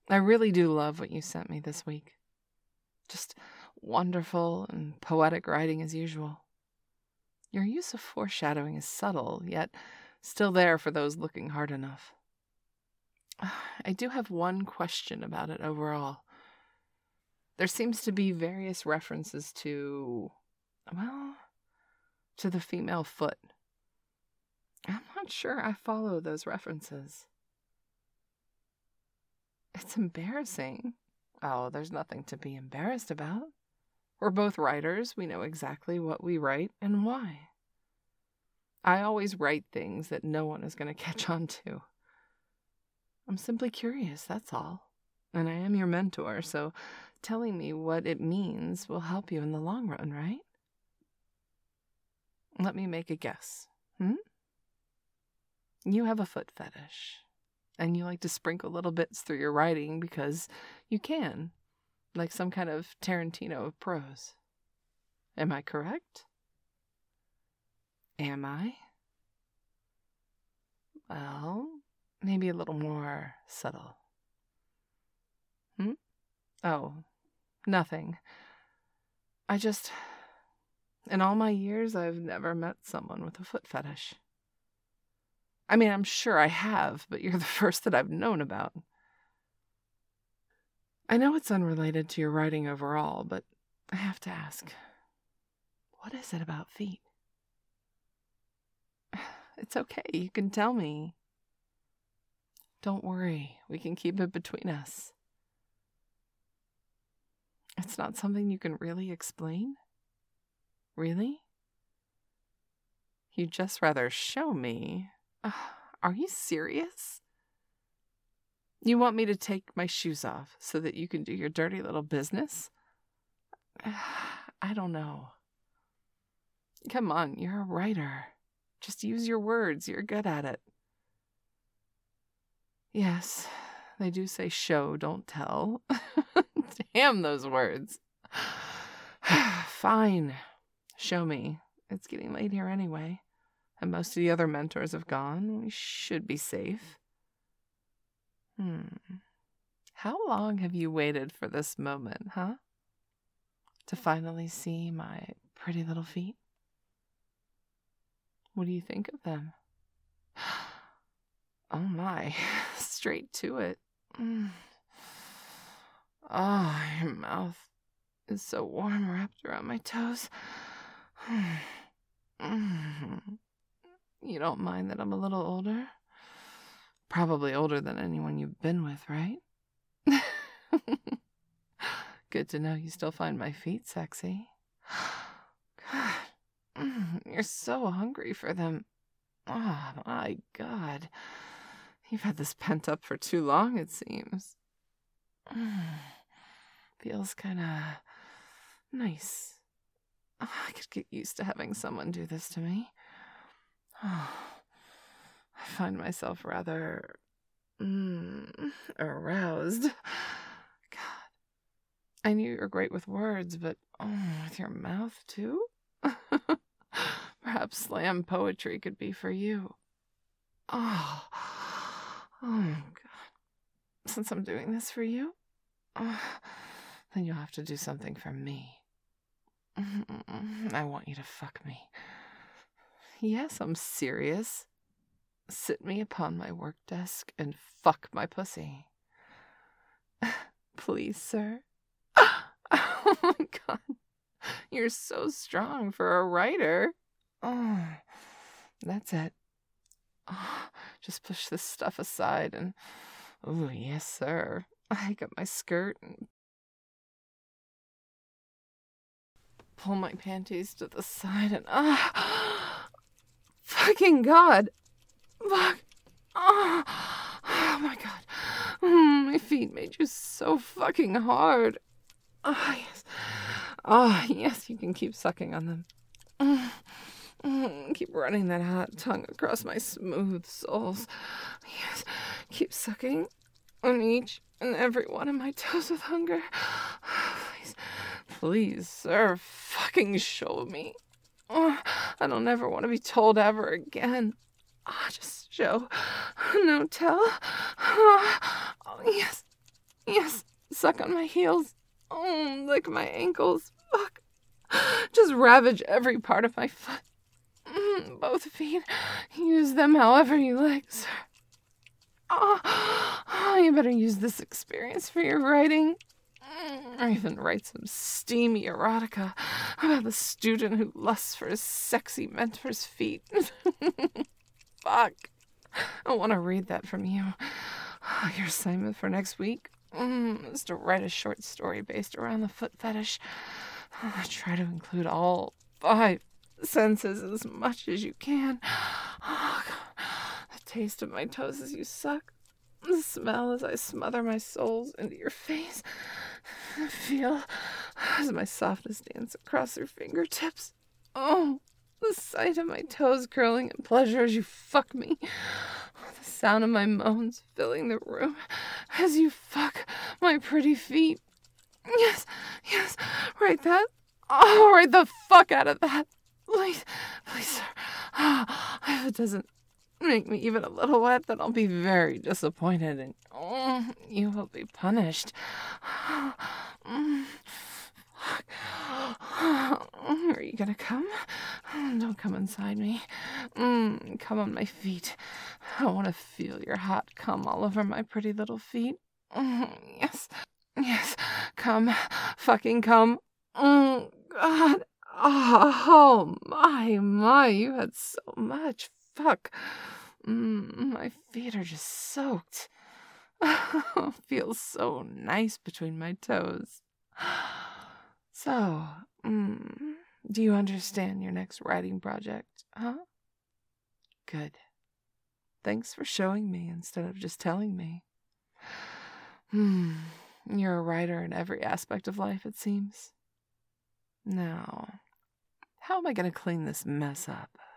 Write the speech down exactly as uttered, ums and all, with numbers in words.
I really do love what you sent me this week. Just wonderful and poetic writing as usual. Your use of foreshadowing is subtle, yet still there for those looking hard enough. I do have one question about it overall. There seems to be various references to, well, to the female foot. I'm not sure I follow those references. It's embarrassing. Oh, there's nothing to be embarrassed about. We're both writers. We know exactly what we write and why. I always write things that no one is going to catch on to. I'm simply curious, that's all. And I am your mentor, so telling me what it means will help you in the long run, right? Let me make a guess. Hmm? You have a foot fetish, and you like to sprinkle little bits through your writing because you can, like some kind of Tarantino of prose. Am I correct? Am I? Well, maybe a little more subtle. Hmm? Oh, nothing. I just... In all my years, I've never met someone with a foot fetish. I mean, I'm sure I have, but you're the first that I've known about. I know it's unrelated to your writing overall, but I have to ask, what is it about feet? It's okay, you can tell me. Don't worry, we can keep it between us. It's not something you can really explain? Really? You'd just rather show me? Uh, are you serious? You want me to take my shoes off so that you can do your dirty little business? Uh, I don't know. Come on, you're a writer. Just use your words, you're good at it. Yes, they do say show, don't tell. Damn those words. Fine. Show me. It's getting late here anyway. And most of the other mentors have gone. We should be safe. Hmm. How long have you waited for this moment, huh? To finally see my pretty little feet? What do you think of them? Oh my, straight to it. Mm. Oh, your mouth is so warm wrapped around my toes. Mm. You don't mind that I'm a little older? Probably older than anyone you've been with, right? Good to know you still find my feet sexy. God, mm, you're so hungry for them. Oh my God. You've had this pent up for too long, it seems. Mm. Feels kind of nice. Oh, I could get used to having someone do this to me. Oh, I find myself rather mm, aroused. God, I knew you were great with words, but oh, with your mouth too? Perhaps slam poetry could be for you. Oh, oh God. Since I'm doing this for you, oh, then you'll have to do something for me. I want you to fuck me. Yes, I'm serious. Sit me upon my work desk and fuck my pussy. Please, sir. Oh my God. You're so strong for a writer. Oh, that's it. Oh, just push this stuff aside and... Oh, yes, sir. I got my skirt and pull my panties to the side and... Ah! Fucking God! Fuck! Oh, oh my God. Mm, my feet made you so fucking hard. Oh, yes. Oh, yes, you can keep sucking on them. Mm, mm, keep running that hot tongue across my smooth soles. Yes, keep sucking on each and every one of my toes with hunger. Please, please, sir, fucking show me. Oh, I don't ever want to be told ever again. Oh, just show. No tell. Oh, oh yes. suck on my heels. Oh, lick my ankles. Fuck. Just ravage every part of my foot. Mm, both feet. Use them however you like, sir. Oh, oh, you better use this experience for your writing. Or even write some steamy erotica about the student who lusts for his sexy mentor's feet. Fuck. I want to read that from you. Your assignment for next week mm, is to write a short story based around the foot fetish. Try to include all five senses as much as you can. Oh, God. The taste of my toes as you suck. The smell as I smother my soles into your face. Feel as my softness dance across your fingertips. Oh, the sight of my toes curling in pleasure as you fuck me. The sound of my moans filling the room as you fuck my pretty feet. Yes, yes, write that. Oh, write the fuck out of that. Please, please, sir. Oh, if it doesn't make me even a little wet, then I'll be very disappointed, and oh, you will be punished. Mm, fuck. Are you gonna come? Don't come inside me. Mm, come on my feet. I want to feel your hot cum all over my pretty little feet. Mm, yes, yes, come, fucking come. Mm, God. Oh, my, my, you had so much. Fuck. Mm, my feet are just soaked. Feels so nice between my toes. So, mm, do you understand your next writing project, huh? Good. Thanks for showing me instead of just telling me. Hmm, you're a writer in every aspect of life, it seems. Now, how am I going to clean this mess up?